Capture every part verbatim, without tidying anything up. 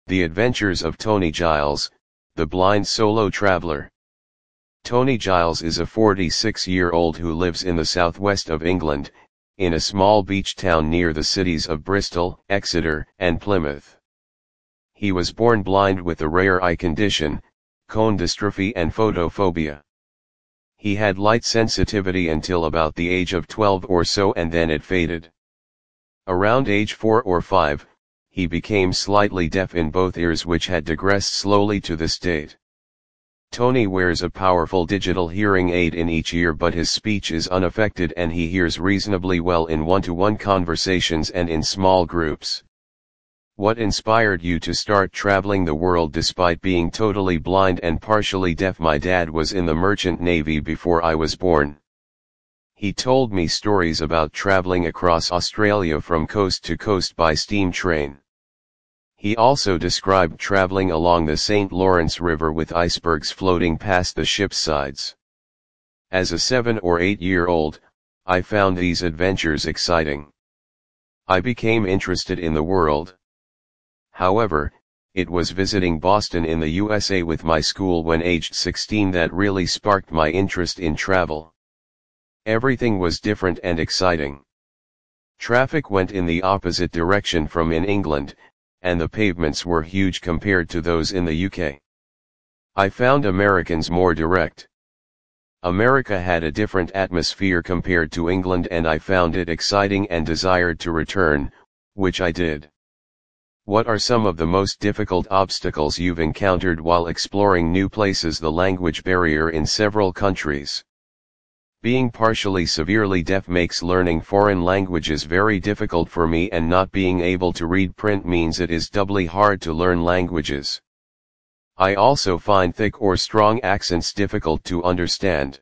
The Adventures of Tony Giles, the Blind Solo Traveler. Tony Giles is a forty-six-year-old who lives in the southwest of England, in a small beach town near the cities of Bristol, Exeter, and Plymouth. He was born blind with a rare eye condition, cone dystrophy and photophobia. He had light sensitivity until about the age of twelve or so, and then it faded. Around age four or five, he became slightly deaf in both ears, which had digressed slowly to this state. Tony wears a powerful digital hearing aid in each ear, but his speech is unaffected and he hears reasonably well in one-to-one conversations and in small groups. What inspired you to start traveling the world despite being totally blind and partially deaf? My dad was in the Merchant Navy before I was born. He told me stories about traveling across Australia from coast to coast by steam train. He also described traveling along the Saint Lawrence River with icebergs floating past the ship's sides. As a seven or eight-year-old, I found these adventures exciting. I became interested in the world. However, it was visiting Boston in the U S A with my school when aged sixteen that really sparked my interest in travel. Everything was different and exciting. Traffic went in the opposite direction from in England, and the pavements were huge compared to those in the U K. I found Americans more direct. America had a different atmosphere compared to England, and I found it exciting and desired to return, which I did. What are some of the most difficult obstacles you've encountered while exploring new places? The language barrier in several countries. Being partially severely deaf makes learning foreign languages very difficult for me, and not being able to read print means it is doubly hard to learn languages. I also find thick or strong accents difficult to understand.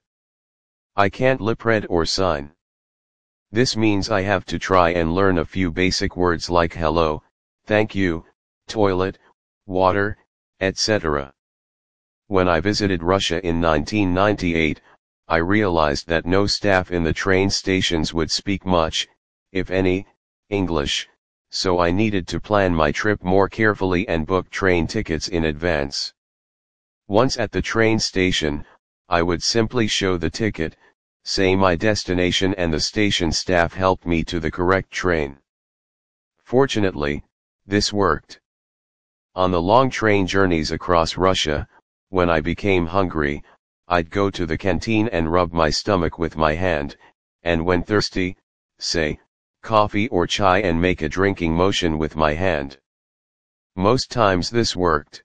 I can't lip read or sign. This means I have to try and learn a few basic words like hello, thank you, toilet, water, et cetera. When I visited Russia in nineteen ninety-eight, I realized that no staff in the train stations would speak much, if any, English, so I needed to plan my trip more carefully and book train tickets in advance. Once at the train station, I would simply show the ticket, say my destination, and the station staff helped me to the correct train. Fortunately, this worked. On the long train journeys across Russia, when I became hungry, I'd go to the canteen and rub my stomach with my hand, and when thirsty, say, coffee or chai, and make a drinking motion with my hand. Most times this worked.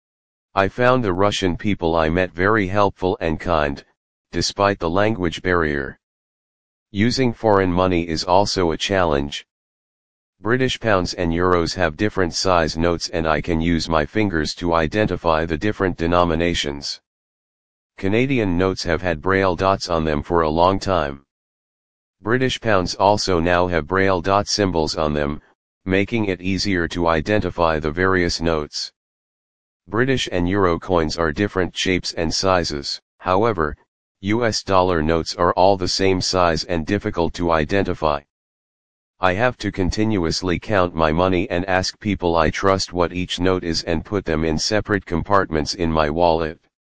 I found the Russian people I met very helpful and kind, despite the language barrier. Using foreign money is also a challenge. British pounds and euros have different size notes, and I can use my fingers to identify the different denominations. Canadian notes have had braille dots on them for a long time. British pounds also now have braille dot symbols on them, making it easier to identify the various notes. British and euro coins are different shapes and sizes, however, U S dollar notes are all the same size and difficult to identify. I have to continuously count my money and ask people I trust what each note is and put them in separate compartments in my wallet.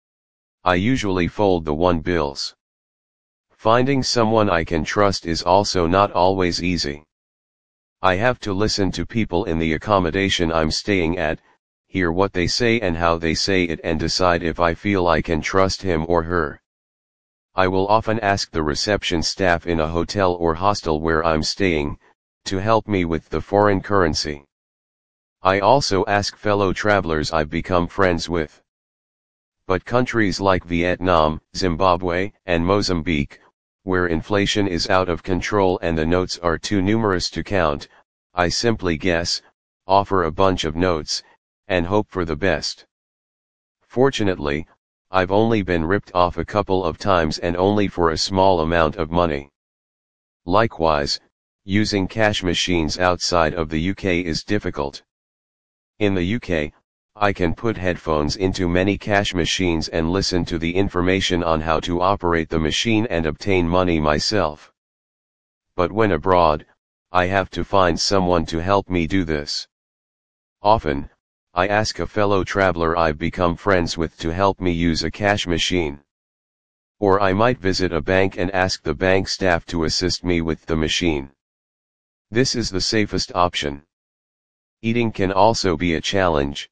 I usually fold the one bills. Finding someone I can trust is also not always easy. I have to listen to people in the accommodation I'm staying at, hear what they say and how they say it, and decide if I feel I can trust him or her. I will often ask the reception staff in a hotel or hostel where I'm staying, to help me with the foreign currency. I also ask fellow travelers I've become friends with. But countries like Vietnam, Zimbabwe, and Mozambique, where inflation is out of control and the notes are too numerous to count, I simply guess, offer a bunch of notes, and hope for the best. Fortunately, I've only been ripped off a couple of times, and only for a small amount of money. Likewise, using cash machines outside of the U K is difficult. In the U K, I can put headphones into many cash machines and listen to the information on how to operate the machine and obtain money myself. But when abroad, I have to find someone to help me do this. Often, I ask a fellow traveler I've become friends with to help me use a cash machine. Or I might visit a bank and ask the bank staff to assist me with the machine. This is the safest option. Eating can also be a challenge.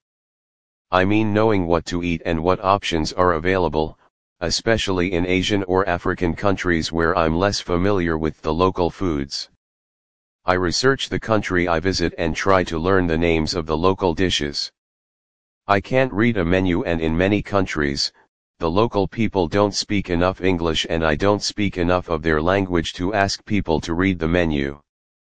I mean knowing what to eat and what options are available, especially in Asian or African countries where I'm less familiar with the local foods. I research the country I visit and try to learn the names of the local dishes. I can't read a menu, and in many countries, the local people don't speak enough English and I don't speak enough of their language to ask people to read the menu.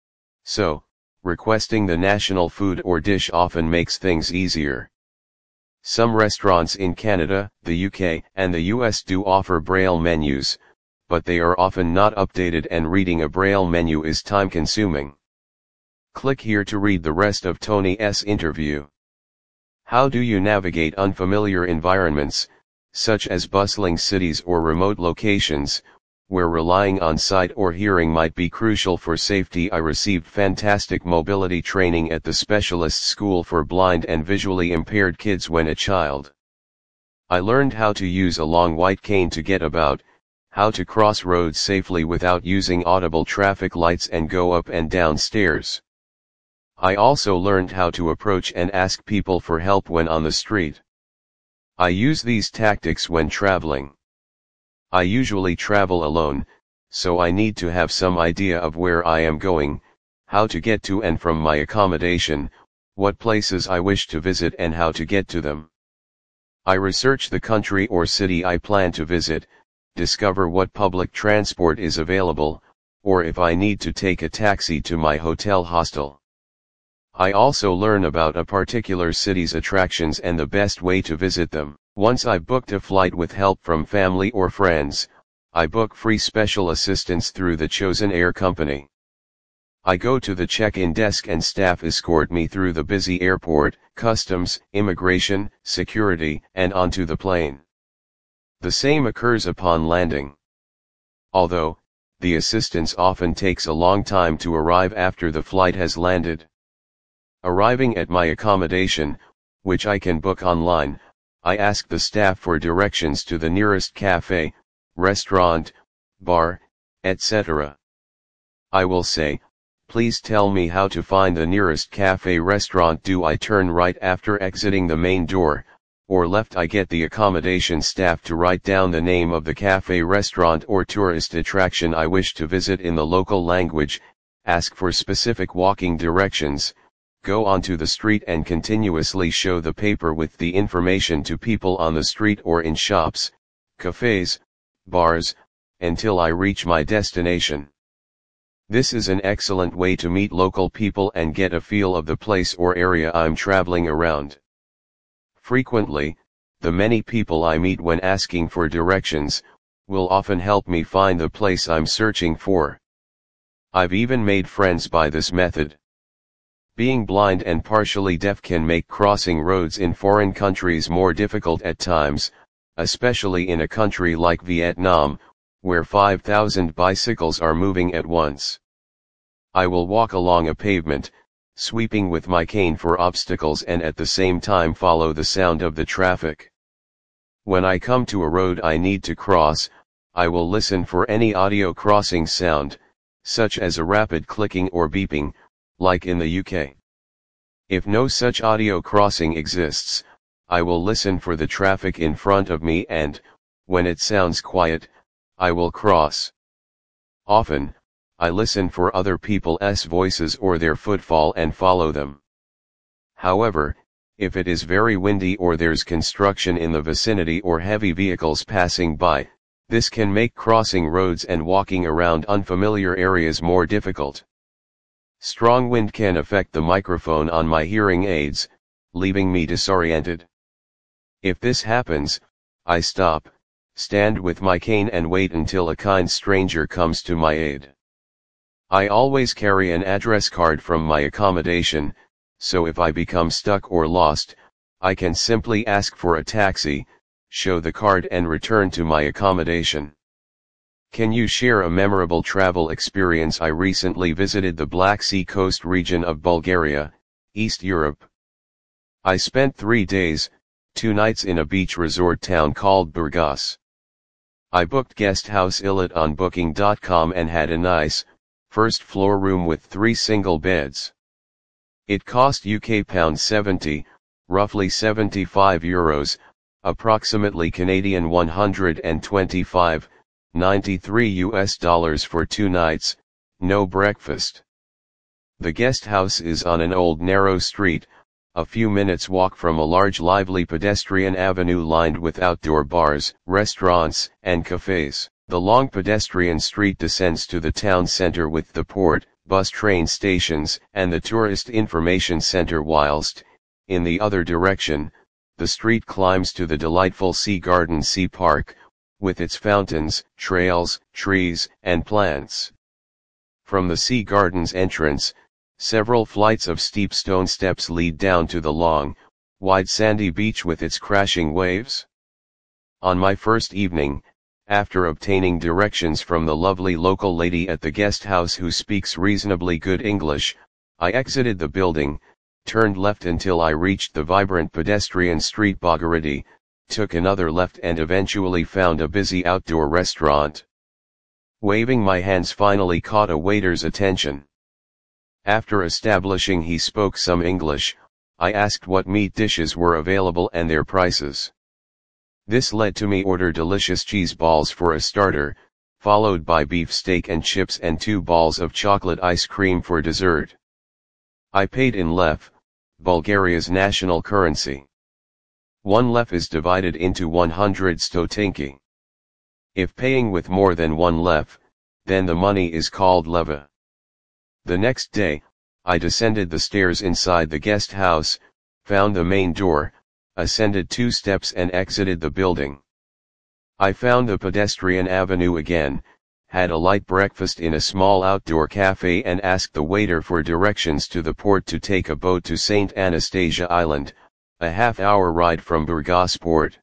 So, requesting the national food or dish often makes things easier. Some restaurants in Canada, the U K, and the U S do offer Braille menus, but they are often not updated and reading a Braille menu is time-consuming. Click here to read the rest of Tony's interview. How do you navigate unfamiliar environments, such as bustling cities or remote locations, where relying on sight or hearing might be crucial for safety? I received fantastic mobility training at the Specialist School for Blind and Visually Impaired Kids when a child. I learned how to use a long white cane to get about, how to cross roads safely without using audible traffic lights and go up and down stairs. I also learned how to approach and ask people for help when on the street. I use these tactics when traveling. I usually travel alone, so I need to have some idea of where I am going, how to get to and from my accommodation, what places I wish to visit and how to get to them. I research the country or city I plan to visit, discover what public transport is available, or if I need to take a taxi to my hotel hostel. I also learn about a particular city's attractions and the best way to visit them. Once I've booked a flight with help from family or friends, I book free special assistance through the chosen air company. I go to the check-in desk and staff escort me through the busy airport, customs, immigration, security, and onto the plane. The same occurs upon landing. Although, the assistance often takes a long time to arrive after the flight has landed. Arriving at my accommodation, which I can book online, I ask the staff for directions to the nearest cafe, restaurant, bar, et cetera. I will say, please tell me how to find the nearest cafe restaurant. Do I turn right after exiting the main door, or left? I get the accommodation staff to write down the name of the cafe restaurant or tourist attraction I wish to visit in the local language, ask for specific walking directions, go onto the street and continuously show the paper with the information to people on the street or in shops, cafes, bars, until I reach my destination. This is an excellent way to meet local people and get a feel of the place or area I'm traveling around. Frequently, the many people I meet when asking for directions, will often help me find the place I'm searching for. I've even made friends by this method. Being blind and partially deaf can make crossing roads in foreign countries more difficult at times, especially in a country like Vietnam, where five thousand bicycles are moving at once. I will walk along a pavement, sweeping with my cane for obstacles and at the same time follow the sound of the traffic. When I come to a road I need to cross, I will listen for any audio crossing sound, such as a rapid clicking or beeping, like in the U K. If no such audio crossing exists, I will listen for the traffic in front of me and, when it sounds quiet, I will cross. Often, I listen for other people's voices or their footfall and follow them. However, if it is very windy or there's construction in the vicinity or heavy vehicles passing by, this can make crossing roads and walking around unfamiliar areas more difficult. Strong wind can affect the microphone on my hearing aids, leaving me disoriented. If this happens, I stop, stand with my cane and wait until a kind stranger comes to my aid. I always carry an address card from my accommodation, so if I become stuck or lost, I can simply ask for a taxi, show the card and return to my accommodation. Can you share a memorable travel experience? I recently visited the Black Sea coast region of Bulgaria, East Europe. I spent three days, two nights in a beach resort town called Burgas. I booked Guest House Illit on booking dot com and had a nice, first floor room with three single beds. It cost U K pound seventy, roughly seventy-five euros, approximately Canadian one hundred twenty-five, ninety-three U S dollars for two nights, no breakfast. The guest house is on an old narrow street, a few minutes walk from a large lively pedestrian avenue lined with outdoor bars, restaurants, and cafes. The long pedestrian street descends to the town center with the port, bus train stations, and the tourist information center, whilst, in the other direction, the street climbs to the delightful Sea Garden Sea Park, with its fountains, trails, trees, and plants. From the Sea Garden's entrance, several flights of steep stone steps lead down to the long, wide sandy beach with its crashing waves. On my first evening, after obtaining directions from the lovely local lady at the guest house who speaks reasonably good English, I exited the building, turned left until I reached the vibrant pedestrian street Bhagirathy, took another left and eventually found a busy outdoor restaurant. Waving my hands finally caught a waiter's attention. After establishing he spoke some English, I asked what meat dishes were available and their prices. This led to me order delicious cheese balls for a starter, followed by beef steak and chips and two balls of chocolate ice cream for dessert. I paid in lef, Bulgaria's national currency. One lef is divided into one hundred stotinki. If paying with more than one lef, then the money is called leva. The next day, I descended the stairs inside the guest house, found the main door, ascended two steps and exited the building. I found the pedestrian avenue again, had a light breakfast in a small outdoor cafe and asked the waiter for directions to the port to take a boat to Saint Anastasia Island, a half-hour ride from Burgas port.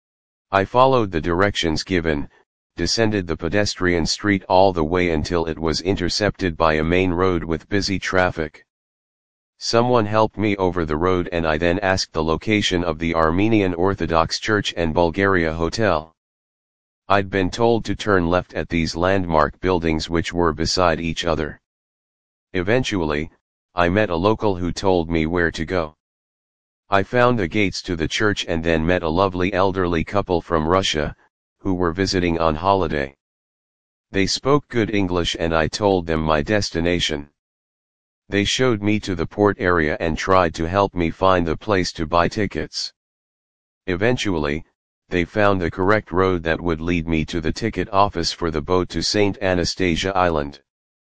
I followed the directions given, descended the pedestrian street all the way until it was intercepted by a main road with busy traffic. Someone helped me over the road and I then asked the location of the Armenian Orthodox Church and Bulgaria Hotel. I'd been told to turn left at these landmark buildings which were beside each other. Eventually, I met a local who told me where to go. I found the gates to the church and then met a lovely elderly couple from Russia, who were visiting on holiday. They spoke good English and I told them my destination. They showed me to the port area and tried to help me find the place to buy tickets. Eventually, they found the correct road that would lead me to the ticket office for the boat to Saint Anastasia Island.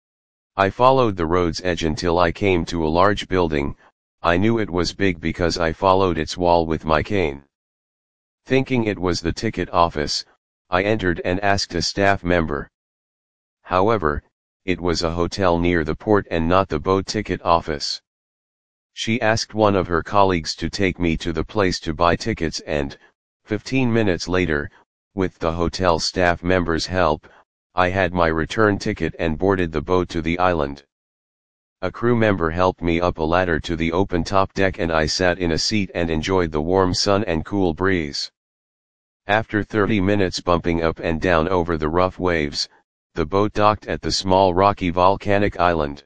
I followed the road's edge until I came to a large building. I knew it was big because I followed its wall with my cane. Thinking it was the ticket office, I entered and asked a staff member. However, it was a hotel near the port and not the boat ticket office. She asked one of her colleagues to take me to the place to buy tickets and, fifteen minutes later, with the hotel staff member's help, I had my return ticket and boarded the boat to the island. A crew member helped me up a ladder to the open top deck and I sat in a seat and enjoyed the warm sun and cool breeze. After thirty minutes bumping up and down over the rough waves, the boat docked at the small rocky volcanic island.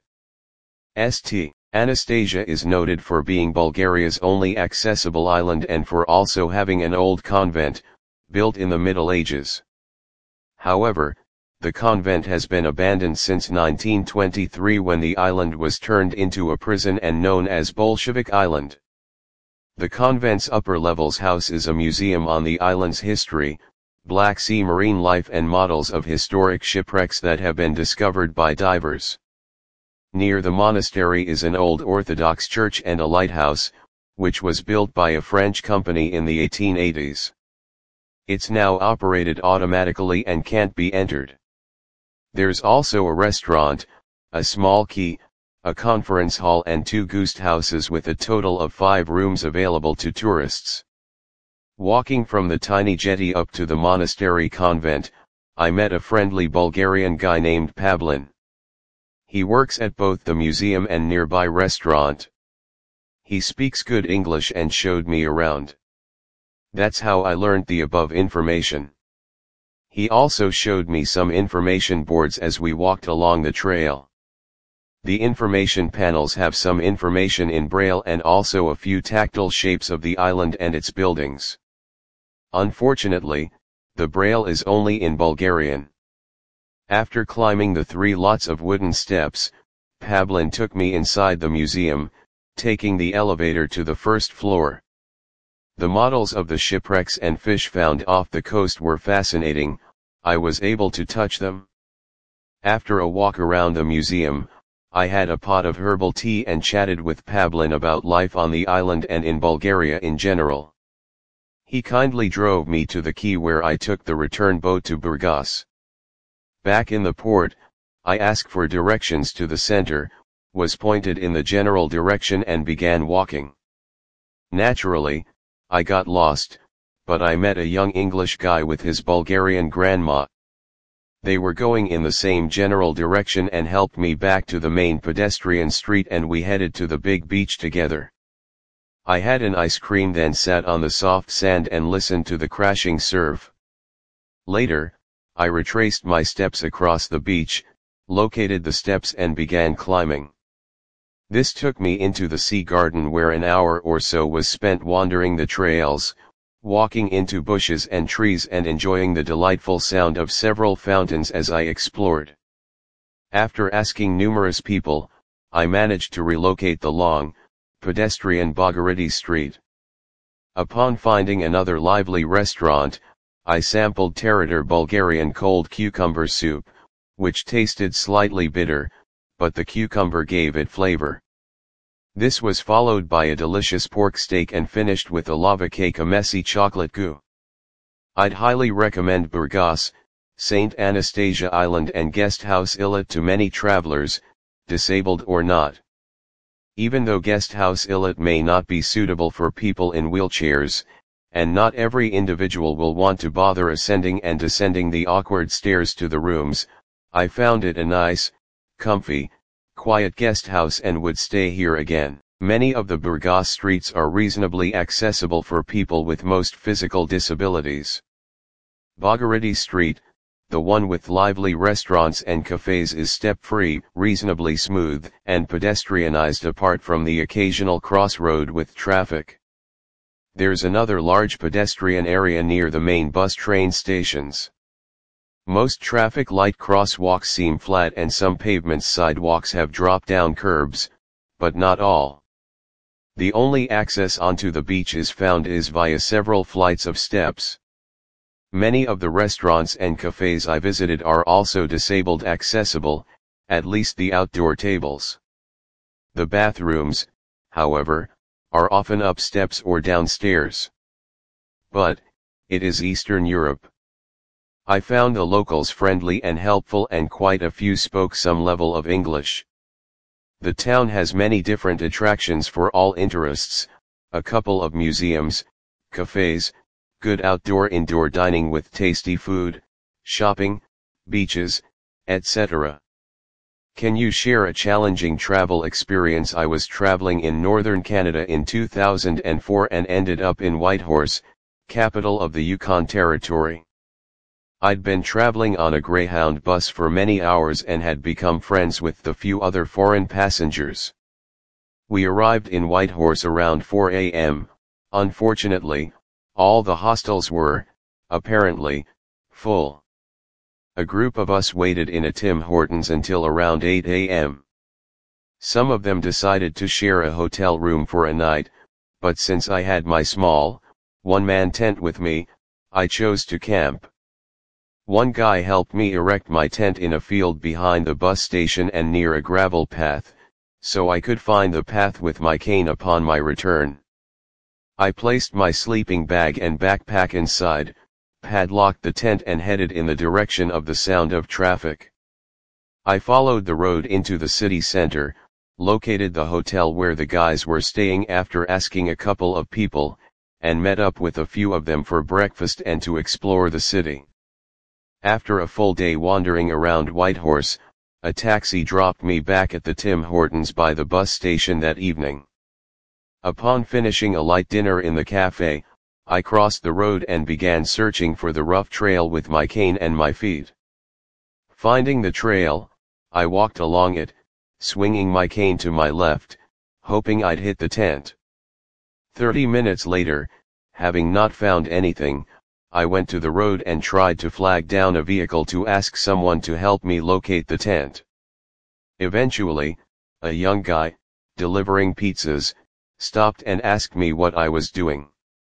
Saint Anastasia is noted for being Bulgaria's only accessible island and for also having an old convent, built in the Middle Ages. However, the convent has been abandoned since nineteen twenty-three when the island was turned into a prison and known as Bolshevik Island. The convent's upper levels houses a museum on the island's history, Black Sea marine life and models of historic shipwrecks that have been discovered by divers. Near the monastery is an old Orthodox church and a lighthouse, which was built by a French company in the eighteen eighties. It's now operated automatically and can't be entered. There's also a restaurant, a small quay, a conference hall and two guest houses with a total of five rooms available to tourists. Walking from the tiny jetty up to the monastery convent, I met a friendly Bulgarian guy named Pavlin. He works at both the museum and nearby restaurant. He speaks good English and showed me around. That's how I learned the above information. He also showed me some information boards as we walked along the trail. The information panels have some information in Braille and also a few tactile shapes of the island and its buildings. Unfortunately, the Braille is only in Bulgarian. After climbing the three lots of wooden steps, Pavlin took me inside the museum, taking the elevator to the first floor. The models of the shipwrecks and fish found off the coast were fascinating. I was able to touch them. After a walk around the museum, I had a pot of herbal tea and chatted with Pavlin about life on the island and in Bulgaria in general. He kindly drove me to the quay where I took the return boat to Burgas. Back in the port, I asked for directions to the center, was pointed in the general direction and began walking. Naturally, I got lost, but I met a young English guy with his Bulgarian grandma. They were going in the same general direction and helped me back to the main pedestrian street and we headed to the big beach together. I had an ice cream then sat on the soft sand and listened to the crashing surf. Later, I retraced my steps across the beach, located the steps and began climbing. This took me into the sea garden where an hour or so was spent wandering the trails, walking into bushes and trees and enjoying the delightful sound of several fountains as I explored. After asking numerous people, I managed to relocate the long, pedestrian Bogorodi Street. Upon finding another lively restaurant, I sampled Terator Bulgarian cold cucumber soup, which tasted slightly bitter, but the cucumber gave it flavor. This was followed by a delicious pork steak and finished with a lava cake, a messy chocolate goo. I'd highly recommend Burgas, Saint Anastasia Island and Guest House Illit to many travelers, disabled or not. Even though Guest House Illit may not be suitable for people in wheelchairs, and not every individual will want to bother ascending and descending the awkward stairs to the rooms, I found it a nice, comfy, quiet guest house and would stay here again. Many of the Burgas streets are reasonably accessible for people with most physical disabilities. Bogorodi Street, the one with lively restaurants and cafes, is step-free, reasonably smooth, and pedestrianized apart from the occasional crossroad with traffic. There's another large pedestrian area near the main bus train stations. Most traffic light crosswalks seem flat and some pavement sidewalks have drop-down curbs, but not all. The only access onto the beach is found is via several flights of steps. Many of the restaurants and cafes I visited are also disabled accessible, at least the outdoor tables. The bathrooms, however, are often up steps or downstairs. But, it is Eastern Europe. I found the locals friendly and helpful and quite a few spoke some level of English. The town has many different attractions for all interests, a couple of museums, cafes, good outdoor-indoor dining with tasty food, shopping, beaches, et cetera. Can you share a challenging travel experience? I was traveling in northern Canada in two thousand four and ended up in Whitehorse, capital of the Yukon Territory. I'd been traveling on a Greyhound bus for many hours and had become friends with the few other foreign passengers. We arrived in Whitehorse around four a m Unfortunately, all the hostels were, apparently, full. A group of us waited in a Tim Hortons until around eight a m Some of them decided to share a hotel room for a night, but since I had my small, one-man tent with me, I chose to camp. One guy helped me erect my tent in a field behind the bus station and near a gravel path, so I could find the path with my cane upon my return. I placed my sleeping bag and backpack inside, padlocked the tent and headed in the direction of the sound of traffic. I followed the road into the city center, located the hotel where the guys were staying after asking a couple of people, and met up with a few of them for breakfast and to explore the city. After a full day wandering around Whitehorse, a taxi dropped me back at the Tim Hortons by the bus station that evening. Upon finishing a light dinner in the cafe, I crossed the road and began searching for the rough trail with my cane and my feet. Finding the trail, I walked along it, swinging my cane to my left, hoping I'd hit the tent. Thirty minutes later, having not found anything, I went to the road and tried to flag down a vehicle to ask someone to help me locate the tent. Eventually, a young guy, delivering pizzas, stopped and asked me what I was doing.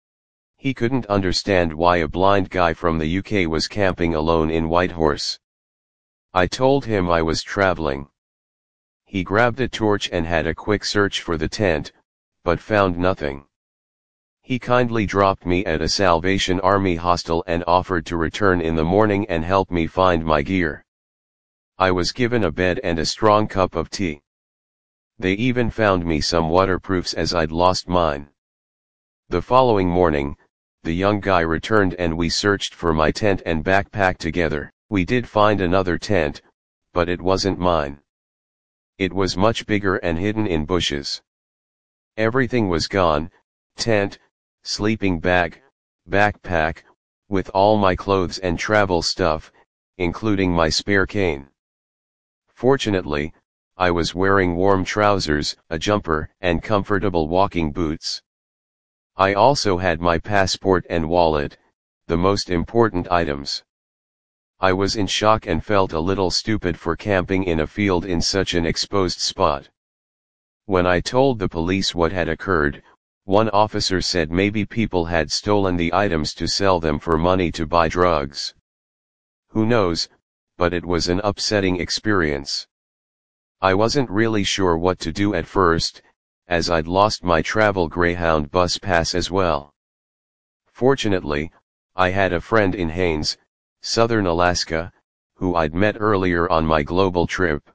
He couldn't understand why a blind guy from the U K was camping alone in Whitehorse. I told him I was traveling. He grabbed a torch and had a quick search for the tent, but found nothing. He kindly dropped me at a Salvation Army hostel and offered to return in the morning and help me find my gear. I was given a bed and a strong cup of tea. They even found me some waterproofs as I'd lost mine. The following morning, the young guy returned and we searched for my tent and backpack together. We did find another tent, but it wasn't mine. It was much bigger and hidden in bushes. Everything was gone: tent, sleeping bag, backpack, with all my clothes and travel stuff, including my spare cane. Fortunately, I was wearing warm trousers, a jumper, and comfortable walking boots. I also had my passport and wallet, the most important items. I was in shock and felt a little stupid for camping in a field in such an exposed spot. When I told the police what had occurred, one officer said maybe people had stolen the items to sell them for money to buy drugs. Who knows, but it was an upsetting experience. I wasn't really sure what to do at first, as I'd lost my travel Greyhound bus pass as well. Fortunately, I had a friend in Haines, Southern Alaska, who I'd met earlier on my global trip.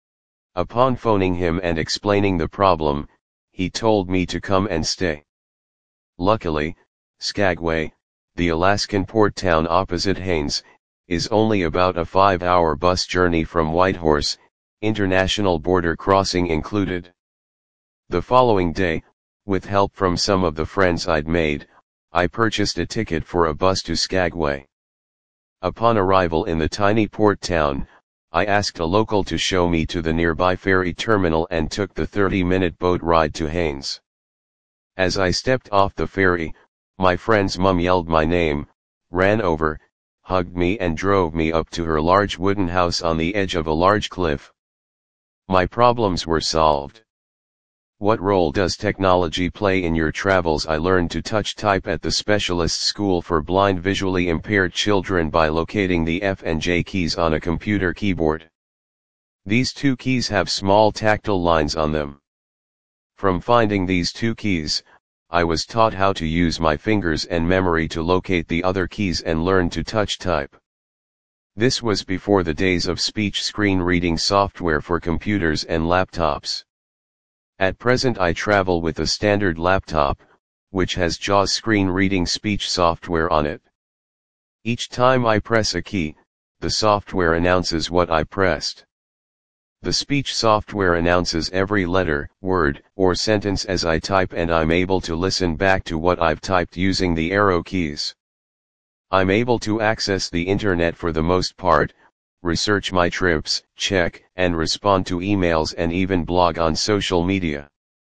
Upon phoning him and explaining the problem, he told me to come and stay. Luckily, Skagway, the Alaskan port town opposite Haines, is only about a five-hour bus journey from Whitehorse, international border crossing included. The following day, with help from some of the friends I'd made, I purchased a ticket for a bus to Skagway. Upon arrival in the tiny port town, I asked a local to show me to the nearby ferry terminal and took the thirty-minute boat ride to Haines. As I stepped off the ferry, my friend's mum yelled my name, ran over, hugged me and drove me up to her large wooden house on the edge of a large cliff. My problems were solved. What role does technology play in your travels? I learned to touch type at the Specialist School for Blind Visually Impaired Children by locating the F and J keys on a computer keyboard. These two keys have small tactile lines on them. From finding these two keys, I was taught how to use my fingers and memory to locate the other keys and learn to touch type. This was before the days of speech screen reading software for computers and laptops. At present I travel with a standard laptop, which has JAWS screen reading speech software on it. Each time I press a key, the software announces what I pressed. The speech software announces every letter, word, or sentence as I type, and I'm able to listen back to what I've typed using the arrow keys. I'm able to access the internet for the most part, research my trips, check and respond to emails, and even blog on social media.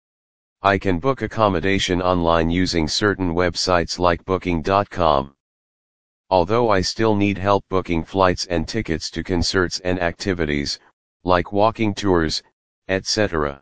I can book accommodation online using certain websites like booking dot com. Although I still need help booking flights and tickets to concerts and activities, like walking tours, et cetera.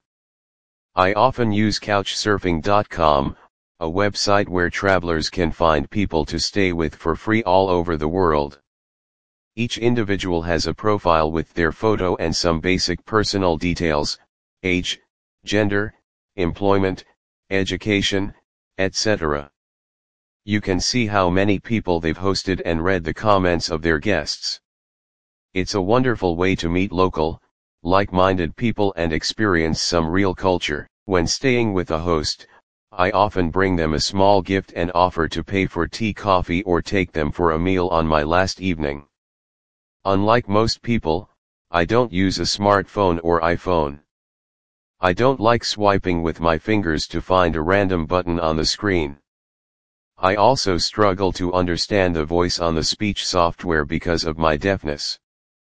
I often use couch surfing dot com, a website where travelers can find people to stay with for free all over the world. Each individual has a profile with their photo and some basic personal details: age, gender, employment, education, et cetera. You can see how many people they've hosted and read the comments of their guests. It's a wonderful way to meet local, like-minded people and experience some real culture. When staying with a host, I often bring them a small gift and offer to pay for tea, coffee, or take them for a meal on my last evening. Unlike most people, I don't use a smartphone or iPhone. I don't like swiping with my fingers to find a random button on the screen. I also struggle to understand the voice on the speech software because of my deafness.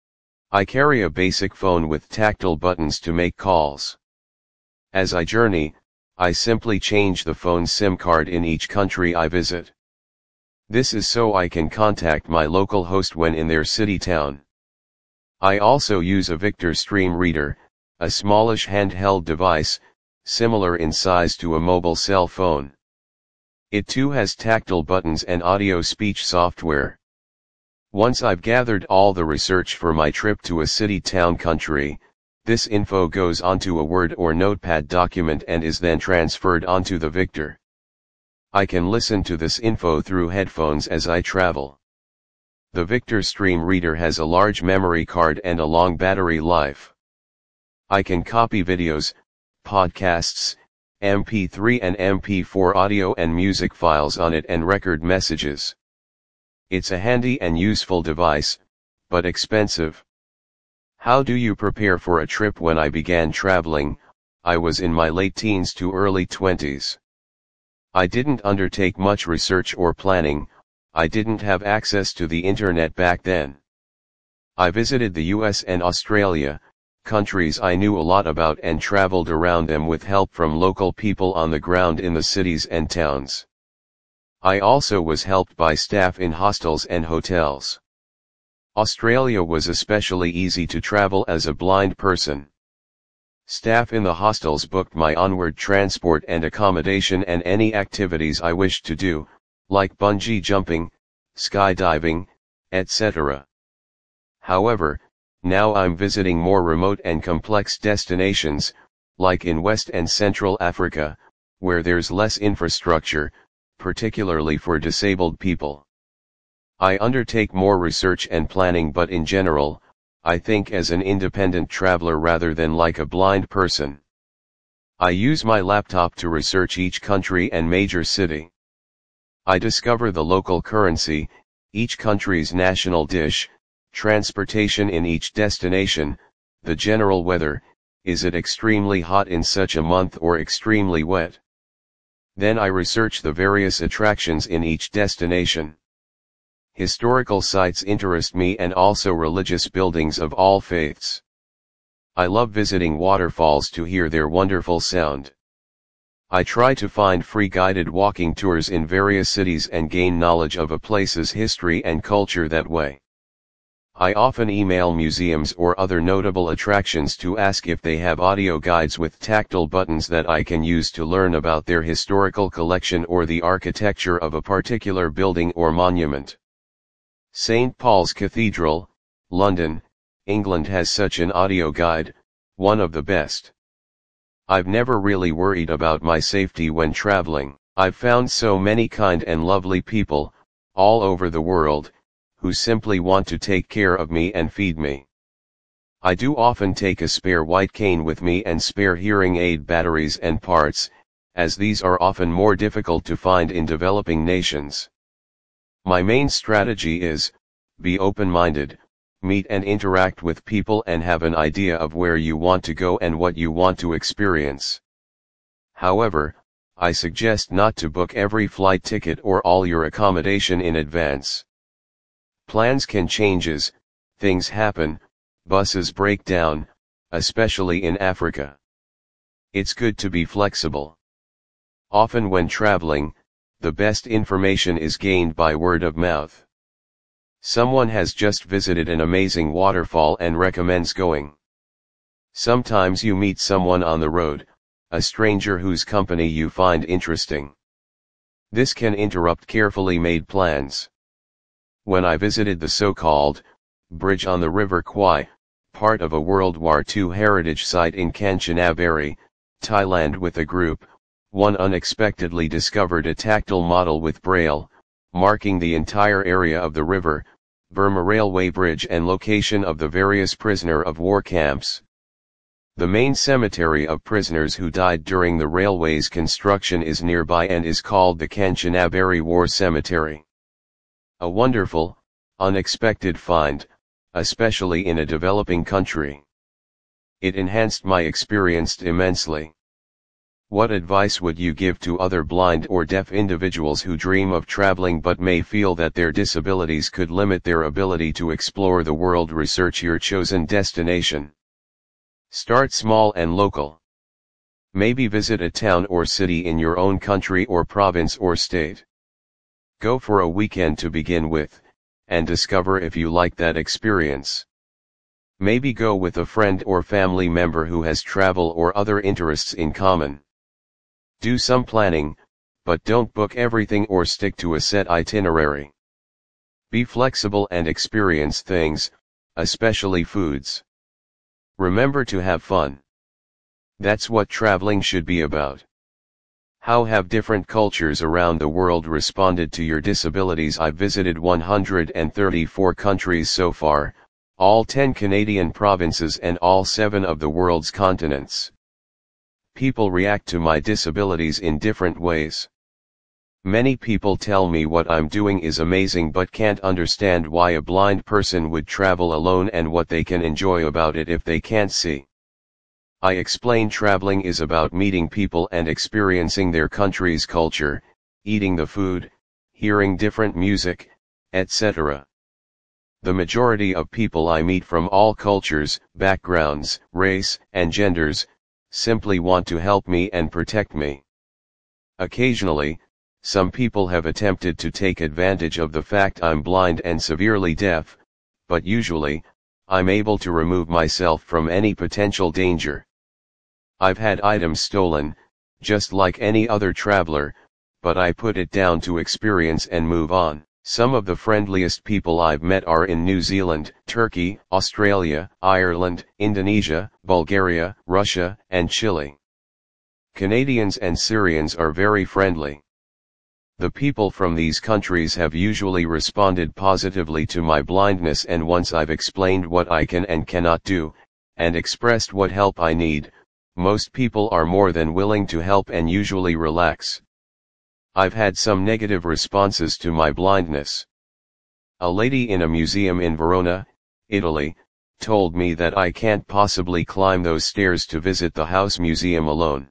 I carry a basic phone with tactile buttons to make calls. As I journey, I simply change the phone's SIM card in each country I visit. This is so I can contact my local host when in their city-town. I also use a Victor Stream Reader, a smallish handheld device, similar in size to a mobile cell phone. It too has tactile buttons and audio speech software. Once I've gathered all the research for my trip to a city-town country, this info goes onto a Word or Notepad document and is then transferred onto the Victor. I can listen to this info through headphones as I travel. The Victor Stream Reader has a large memory card and a long battery life. I can copy videos, podcasts, M P three and M P four audio and music files on it and record messages. It's a handy and useful device, but expensive. How do you prepare for a trip? When I began traveling, I was in my late teens to early twenties. I didn't undertake much research or planning. I didn't have access to the internet back then. I visited the U S and Australia, countries I knew a lot about, and traveled around them with help from local people on the ground in the cities and towns. I also was helped by staff in hostels and hotels. Australia was especially easy to travel as a blind person. Staff in the hostels booked my onward transport and accommodation and any activities I wished to do, like bungee jumping, skydiving, et cetera. However, now I'm visiting more remote and complex destinations, like in West and Central Africa, where there's less infrastructure, particularly for disabled people. I undertake more research and planning, but in general, I think as an independent traveler rather than like a blind person. I use my laptop to research each country and major city. I discover the local currency, each country's national dish, transportation in each destination, the general weather, is it extremely hot in such a month or extremely wet? Then I research the various attractions in each destination. Historical sites interest me, and also religious buildings of all faiths. I love visiting waterfalls to hear their wonderful sound. I try to find free guided walking tours in various cities and gain knowledge of a place's history and culture that way. I often email museums or other notable attractions to ask if they have audio guides with tactile buttons that I can use to learn about their historical collection or the architecture of a particular building or monument. Saint Paul's Cathedral, London, England has such an audio guide, one of the best. I've never really worried about my safety when traveling. I've found so many kind and lovely people, all over the world, who simply want to take care of me and feed me. I do often take a spare white cane with me and spare hearing aid batteries and parts, as these are often more difficult to find in developing nations. My main strategy is, be open-minded, meet and interact with people and have an idea of where you want to go and what you want to experience. However, I suggest not to book every flight ticket or all your accommodation in advance. Plans can change as things happen, buses break down, especially in Africa. It's good to be flexible. Often when traveling, the best information is gained by word of mouth. Someone has just visited an amazing waterfall and recommends going. Sometimes you meet someone on the road, a stranger whose company you find interesting. This can interrupt carefully made plans. When I visited the so-called bridge on the River Kwai, part of a World War Two heritage site in Kanchanaburi, Thailand, with a group, one unexpectedly discovered a tactile model with braille, marking the entire area of the river, Burma Railway Bridge, and location of the various prisoner of war camps. The main cemetery of prisoners who died during the railway's construction is nearby and is called the Kanchanaburi War Cemetery. A wonderful, unexpected find, especially in a developing country. It enhanced my experience immensely. What advice would you give to other blind or deaf individuals who dream of traveling but may feel that their disabilities could limit their ability to explore the world? Research your chosen destination. Start small and local. Maybe visit a town or city in your own country or province or state. Go for a weekend to begin with, and discover if you like that experience. Maybe go with a friend or family member who has travel or other interests in common. Do some planning, but don't book everything or stick to a set itinerary. Be flexible and experience things, especially foods. Remember to have fun. That's what traveling should be about. How have different cultures around the world responded to your disabilities? I've visited one hundred thirty-four countries so far, all ten Canadian provinces and all seven of the world's continents. People react to my disabilities in different ways. Many people tell me what I'm doing is amazing but can't understand why a blind person would travel alone and what they can enjoy about it if they can't see. I explain traveling is about meeting people and experiencing their country's culture, eating the food, hearing different music, et cetera. The majority of people I meet from all cultures, backgrounds, race, and genders, simply want to help me and protect me. Occasionally, some people have attempted to take advantage of the fact I'm blind and severely deaf, but usually, I'm able to remove myself from any potential danger. I've had items stolen, just like any other traveler, but I put it down to experience and move on. Some of the friendliest people I've met are in New Zealand, Turkey, Australia, Ireland, Indonesia, Bulgaria, Russia, and Chile. Canadians and Syrians are very friendly. The people from these countries have usually responded positively to my blindness, and once I've explained what I can and cannot do, and expressed what help I need, most people are more than willing to help and usually relax. I've had some negative responses to my blindness. A lady in a museum in Verona, Italy, told me that I can't possibly climb those stairs to visit the house museum alone.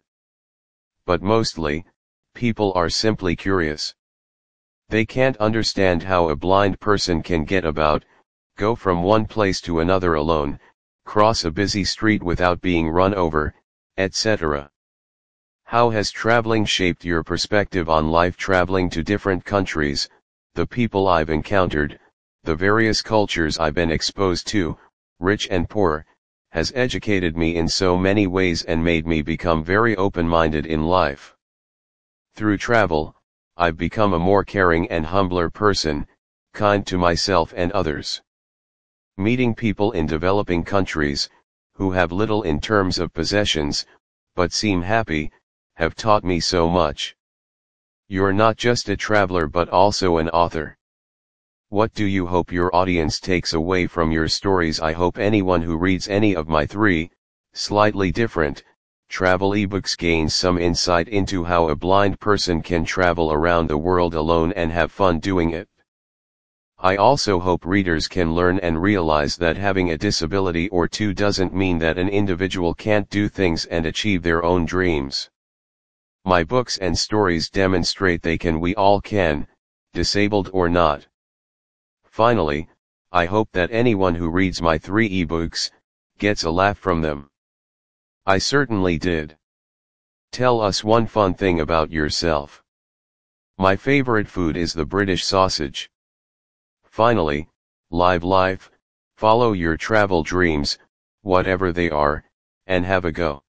But mostly, people are simply curious. They can't understand how a blind person can get about, go from one place to another alone, cross a busy street without being run over, et cetera. How has traveling shaped your perspective on life? Traveling to different countries, the people I've encountered, the various cultures I've been exposed to, rich and poor, has educated me in so many ways and made me become very open-minded in life. Through travel, I've become a more caring and humbler person, kind to myself and others. Meeting people in developing countries, who have little in terms of possessions, but seem happy, have taught me so much. You're not just a traveler but also an author. What do you hope your audience takes away from your stories? I hope anyone who reads any of my three, slightly different, travel ebooks gains some insight into how a blind person can travel around the world alone and have fun doing it. I also hope readers can learn and realize that having a disability or two doesn't mean that an individual can't do things and achieve their own dreams. My books and stories demonstrate they can. We all can, disabled or not. Finally, I hope that anyone who reads my three ebooks gets a laugh from them. I certainly did. Tell us one fun thing about yourself. My favorite food is the British sausage. Finally, live life, follow your travel dreams, whatever they are, and have a go.